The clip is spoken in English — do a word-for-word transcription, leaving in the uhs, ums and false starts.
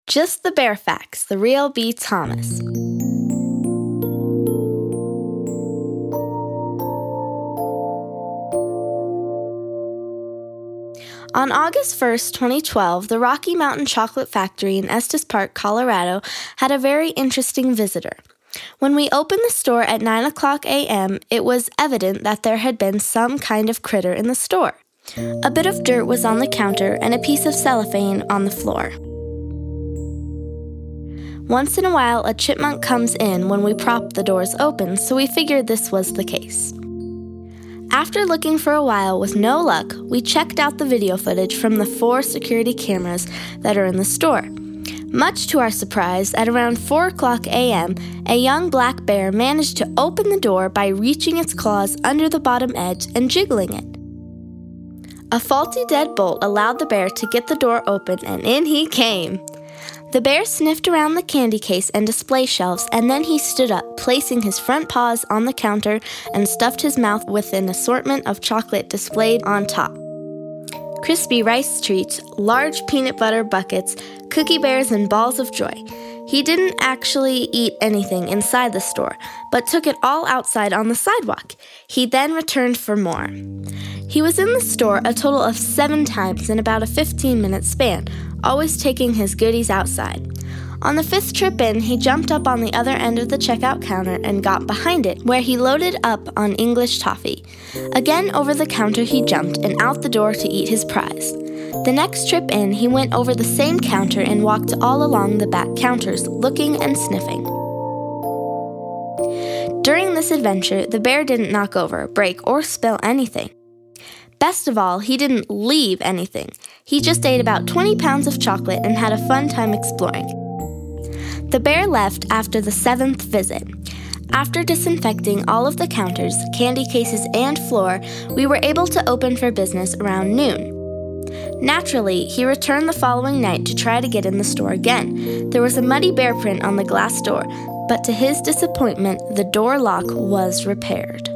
Just the Bear Facts, the real B. Thomas. On August first, twenty twelve, the Rocky Mountain Chocolate Factory in Estes Park, Colorado, had a very interesting visitor. When we opened the store at nine o'clock a.m., it was evident that there had been some kind of critter in the store. A bit of dirt was on the counter and a piece of cellophane on the floor. Once in a while, a chipmunk comes in when we prop the doors open, so we figured this was the case. After looking for a while with no luck, we checked out the video footage from the four security cameras that are in the store. Much to our surprise, at around four o'clock a.m., a young black bear managed to open the door by reaching its claws under the bottom edge and jiggling it. A faulty deadbolt allowed the bear to get the door open, and in he came. The bear sniffed around the candy case and display shelves, and then he stood up, placing his front paws on the counter and stuffed his mouth with an assortment of chocolate displayed on top. Crispy rice treats, large peanut butter buckets, cookie bears, and balls of joy. He didn't actually eat anything inside the store, but took it all outside on the sidewalk. He then returned for more. He was in the store a total of seven times in about a fifteen-minute span, always taking his goodies outside. On the fifth trip in, he jumped up on the other end of the checkout counter and got behind it, where he loaded up on English toffee. Again over the counter he jumped and out the door to eat his prize. The next trip in, he went over the same counter and walked all along the back counters, looking and sniffing. During this adventure, the bear didn't knock over, break, or spill anything. Best of all, he didn't leave anything. He just ate about twenty pounds of chocolate and had a fun time exploring. The bear left after the seventh visit. After disinfecting all of the counters, candy cases, and floor, we were able to open for business around noon. Naturally, he returned the following night to try to get in the store again. There was a muddy bear print on the glass door, but to his disappointment, the door lock was repaired.